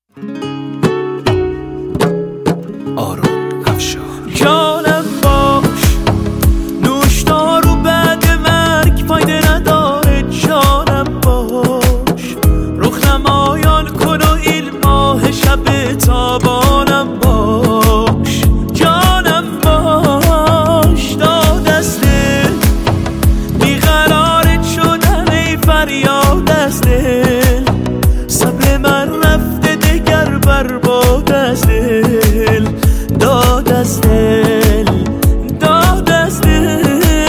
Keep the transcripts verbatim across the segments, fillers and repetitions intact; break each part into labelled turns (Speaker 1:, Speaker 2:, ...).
Speaker 1: آرون افشار.
Speaker 2: جانم باش، نوشدار و بعد مرگ فایده نداره. جانم باش، رخ نمایان کن و این ماه شب تابانم باش. جانم باش، داد از دل بیقرارت شدن ای فریاد از دل. صبر من رفته دگر برباد از دل. داد از دل، داد از دل.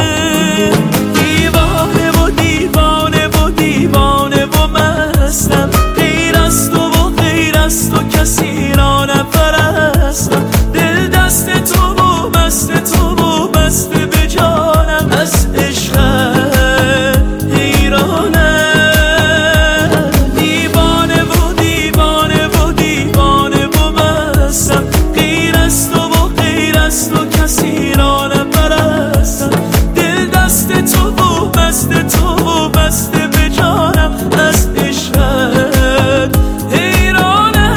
Speaker 2: دیوانه و دیوانه و دیوانه و مستم، غیر از تو و غیر از تو کسی را نپرستم. دل دست تو و مست تو و مست به جانم، از عشقت حیرانم. دیوانه و دیوانه و دیوانه و مستم، غیر از تو و غیر از تو کسی را نپرستم. دل دست تو و مست تو و مست به جانم، از عشقت حیرانم.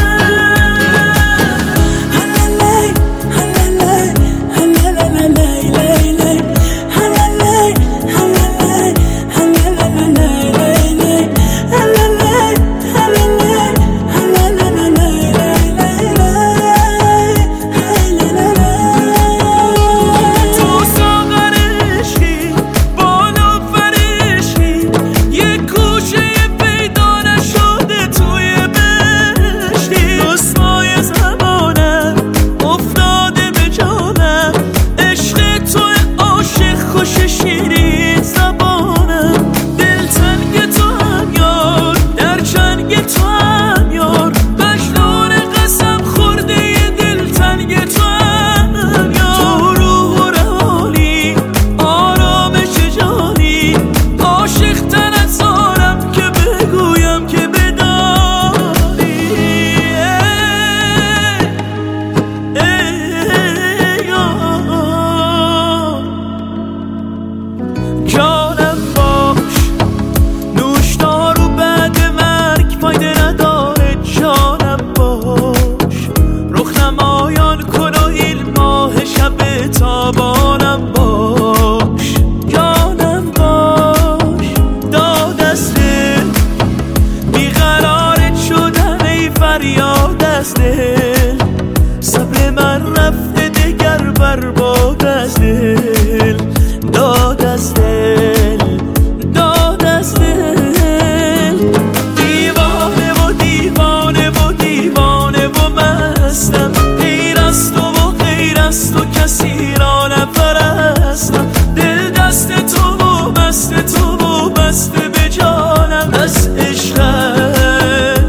Speaker 2: جانم باش، نوشدار و بعد مرگ فایده نداره. جانم باش، رخ نمایان کن و این ماه شب تابانم باش. جانم باش، داد از دل بیقرارت شدن ای فریاد از دل. صبر من رفته دگر برباد از دل. داد از دل، داد از دل. دیوانه و دیوانه و دیوانه و مستم، غیر از تو و غیر از تو کسی را نپرستم. دل دست تو و مست تو و مست به جانم، از عشقت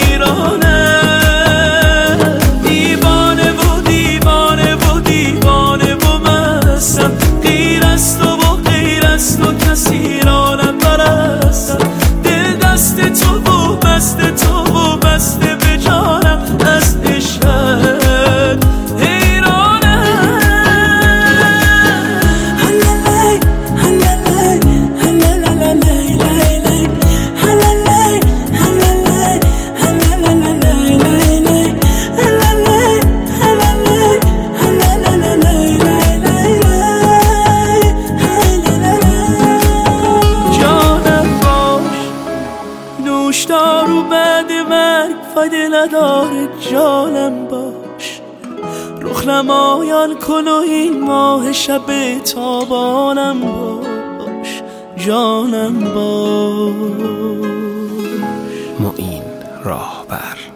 Speaker 2: حیرانم. دیوانه و دیوانه و دیوانه و مستم، غیر از تو و غیر از تو کسی را نپرستم. دل دست تو و مست تو و مست به جانم، از عشقت حیرانم. نوشدار و بعد مرگ فایده نداره. جانم باش، رخ نمایان کن و این ماه شب تابانم باش. جانم باش.
Speaker 1: معین راهبر.